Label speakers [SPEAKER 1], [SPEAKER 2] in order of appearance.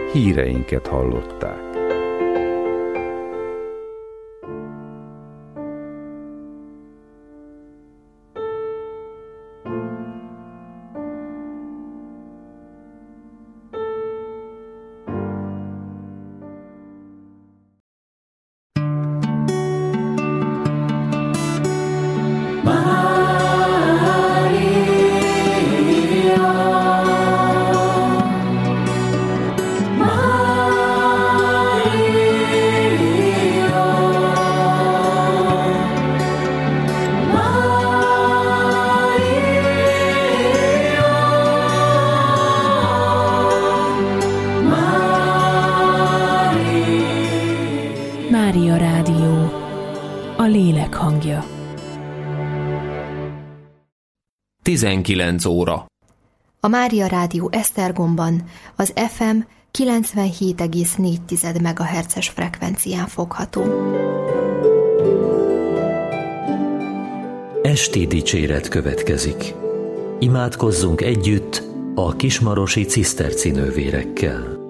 [SPEAKER 1] híreinket hallották.
[SPEAKER 2] Mária Rádió, a lélek hangja.
[SPEAKER 3] 19 óra.
[SPEAKER 4] A Mária Rádió Esztergomban az FM 97,4 MHz-es frekvencián fogható.
[SPEAKER 5] Esti dicséret következik. Imádkozzunk együtt a kismarosi ciszterci nővérekkel.